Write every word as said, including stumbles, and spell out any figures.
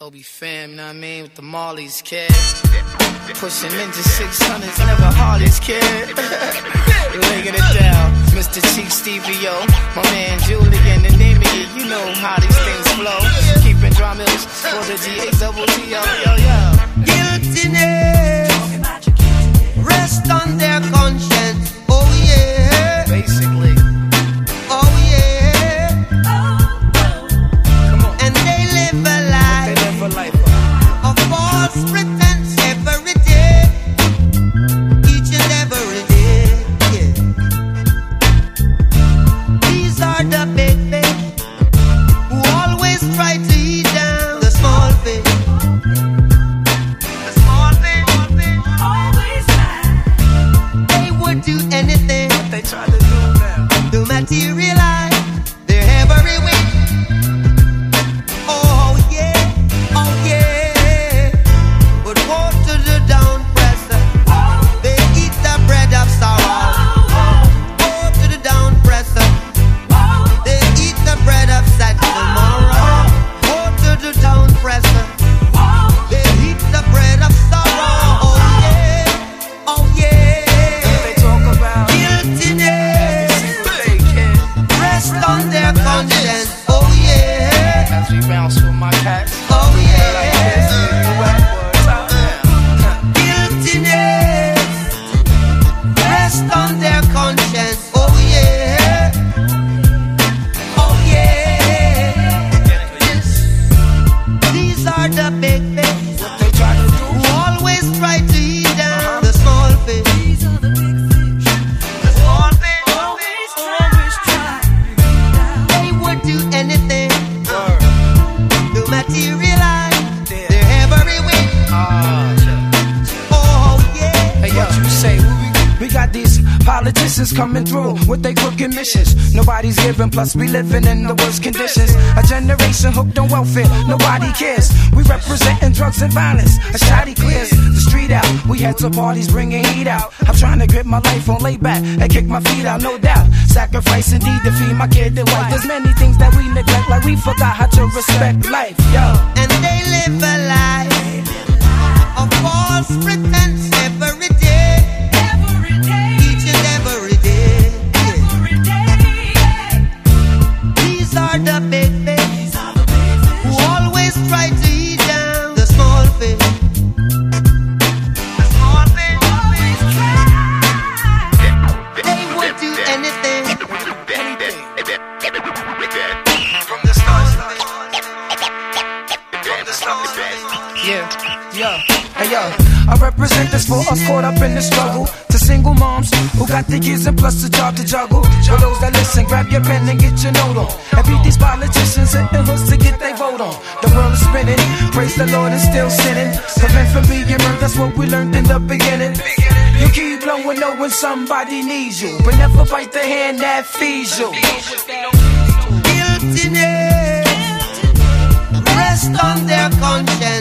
Obi fam, know what I mean, with the Marleys, kid. Pushing Ninja six hundreds, never Harleys, kid. Laying it down, Mister Chief Stevie O, my man Julian, and name it, you know how these things flow. Keeping drum mills for the G A double T O, yo, yo. Guiltiness, rest on their conscience, oh yeah. Basically. Oh yeah. Come on. And they live a life, they live a life of false pretense every day, each and every day, yeah. These are the big fish who always try to eat down the small fish. The small fish, always lie. They would do anything what they try to do now to materialize their every wish. Oh yeah, oh yeah. But woe to the down presser, they eat the bread of sorrow. Woe to the down presser, they eat the bread of sad tomorrow. Woe to the down presser, they eat the bread of sorrow. Oh yeah, oh yeah. they talk about Guiltiness, they kid. rest on their conscience. Oh yeah, As we bounce with my cats. oh Like this, yeah. you wet boys out there. Guiltiness, rest on their conscience. Oh yeah, oh yeah. These are the big fish What they try to do. who always try to eat down the small fish. The small fish, Always try. they would do anything Word. to materialize their every wish. Ah, Oh yeah. hey, yo, what you say? We got these politicians coming through with their crooked missions. Nobody's giving, plus we living in the worst conditions. A generation hooked on welfare, nobody cares. We representing drugs and violence, a shoddy clears the street out. We head to parties bringing heat out. I'm trying to grip my life on lay back and kick my feet out, no doubt. Sacrifice indeed to feed my kid and wife. There's many things that we neglect, like we forgot how to respect life, yo. And they live a life of false pretense every day, each and every day. These are the big fish who always try to eat down the small fish. The small fish, they would do anything from the start. From the start. Yeah, yeah, hey yo, I represent this for us caught up in the struggle. To single moms who got the kids and plus a job to juggle. For those that listen, grab your pen and get your note on. And beat these politicians hitting hooks to get their vote on. The world is spinning, praise the Lord and still sinning. Prevent from being murdered, that's what we learned in the beginning. You keep blowing know when somebody needs you, but never bite the hand that feeds you. Guiltiness, rest on their conscience.